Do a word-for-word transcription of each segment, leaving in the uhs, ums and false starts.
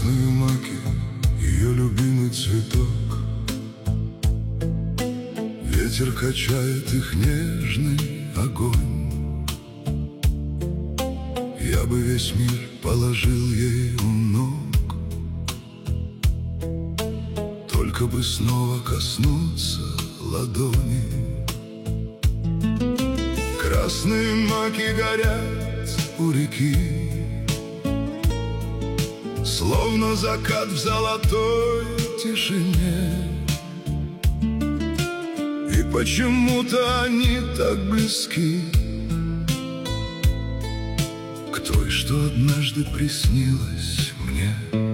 Красные маки, ее любимый цветок. Ветер качает их нежный огонь. Я бы весь мир положил ей у ног, только бы снова коснуться ладони. Красные маки горят у реки, словно закат в золотой тишине. И почему-то они так близки к той, что однажды приснилась мне.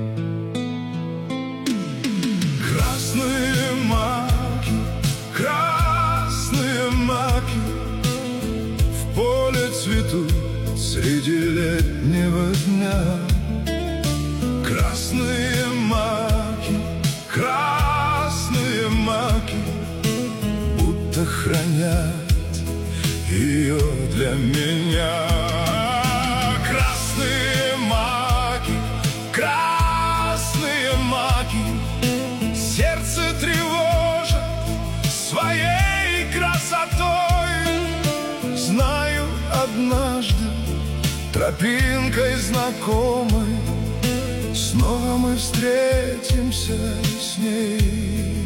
Красные маки, красные маки в поле цветут среди летнего дня. Красные маки, красные маки будто хранят ее для меня. Красные маки, красные маки сердце тревожат своей красотой. Знаю, однажды тропинкой знакомой снова мы встретимся с ней.